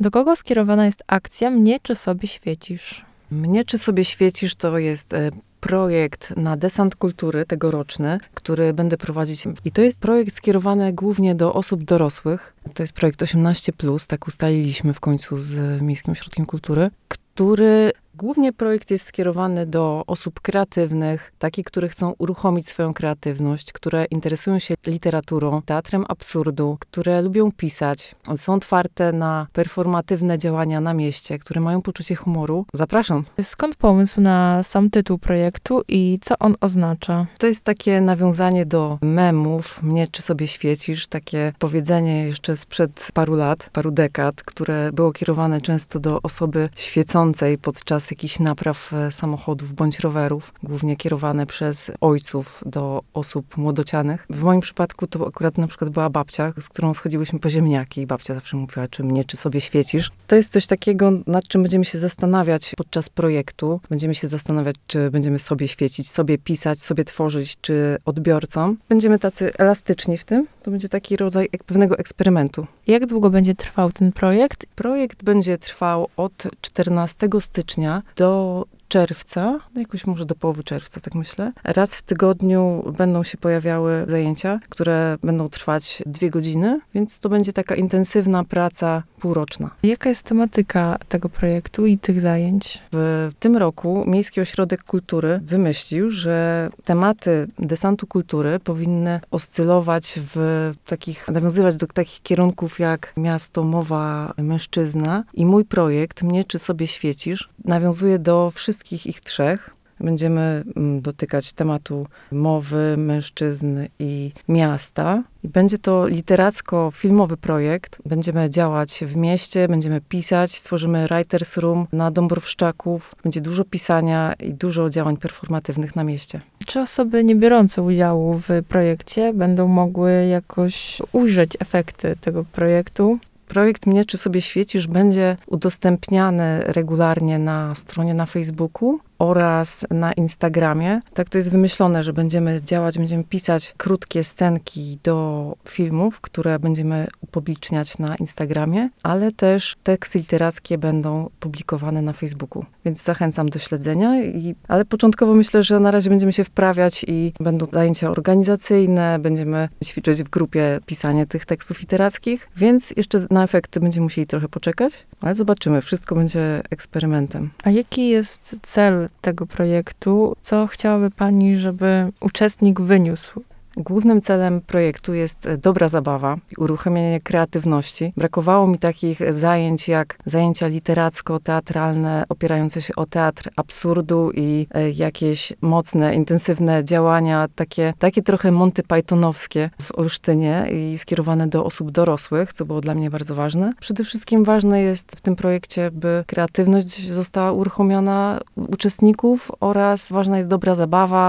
Do kogo skierowana jest akcja Mnie czy sobie świecisz? Mnie czy sobie świecisz to jest projekt na Desant Kultury tegoroczny, który będę prowadzić. I to jest projekt skierowany głównie do osób dorosłych. To jest projekt 18+, tak ustaliliśmy w końcu z Miejskim Ośrodkiem Kultury, który głównie projekt jest skierowany do osób kreatywnych, takich, które chcą uruchomić swoją kreatywność, które interesują się literaturą, teatrem absurdu, które lubią pisać, są otwarte na performatywne działania na mieście, które mają poczucie humoru. Zapraszam. Skąd pomysł na sam tytuł projektu i co on oznacza? To jest takie nawiązanie do memów, Mnie czy sobie świecisz, takie powiedzenie jeszcze sprzed paru lat, paru dekad, które było kierowane często do osoby świecącej podczas jakichś napraw samochodów bądź rowerów, głównie kierowane przez ojców do osób młodocianych. W moim przypadku to akurat na przykład była babcia, z którą schodziłyśmy po ziemniaki i babcia zawsze mówiła, czy mnie, czy sobie świecisz. To jest coś takiego, nad czym będziemy się zastanawiać podczas projektu. Będziemy się zastanawiać, czy będziemy sobie świecić, sobie pisać, sobie tworzyć, czy odbiorcom. Będziemy tacy elastyczni w tym. To będzie taki rodzaj pewnego eksperymentu. Jak długo będzie trwał ten projekt? Projekt będzie trwał od 14 stycznia do czerwca, jakoś może do połowy czerwca, tak myślę. Raz w tygodniu będą się pojawiały zajęcia, które będą trwać 2 godziny, więc to będzie taka intensywna praca półroczna. Jaka jest tematyka tego projektu i tych zajęć? W tym roku Miejski Ośrodek Kultury wymyślił, że tematy desantu kultury powinny oscylować nawiązywać do takich kierunków jak miasto, mowa, mężczyzna. I mój projekt, Mnie czy sobie świecisz, nawiązuje do wszystkich ich 3. Będziemy dotykać tematu mowy, mężczyzn i miasta. I będzie to literacko-filmowy projekt. Będziemy działać w mieście, będziemy pisać, stworzymy writers room na Dąbrowszczaków. Będzie dużo pisania i dużo działań performatywnych na mieście. Czy osoby nie biorące udziału w projekcie będą mogły jakoś ujrzeć efekty tego projektu? Projekt Mnie czy sobie świecisz będzie udostępniany regularnie na stronie na Facebooku oraz na Instagramie. Tak to jest wymyślone, że będziemy działać, będziemy pisać krótkie scenki do filmów, które będziemy upubliczniać na Instagramie, ale też teksty literackie będą publikowane na Facebooku. Więc zachęcam do śledzenia. Ale początkowo myślę, że na razie będziemy się wprawiać i będą zajęcia organizacyjne, będziemy ćwiczyć w grupie pisanie tych tekstów literackich, więc jeszcze na efekty będziemy musieli trochę poczekać, ale zobaczymy. Wszystko będzie eksperymentem. A jaki jest cel tego projektu? Co chciałaby pani, żeby uczestnik wyniósł? Głównym celem projektu jest dobra zabawa i uruchomienie kreatywności. Brakowało mi takich zajęć jak zajęcia literacko-teatralne opierające się o teatr absurdu i jakieś mocne, intensywne działania, takie trochę Monty Pythonowskie w Olsztynie i skierowane do osób dorosłych, co było dla mnie bardzo ważne. Przede wszystkim ważne jest w tym projekcie, by kreatywność została uruchomiona uczestników oraz ważna jest dobra zabawa.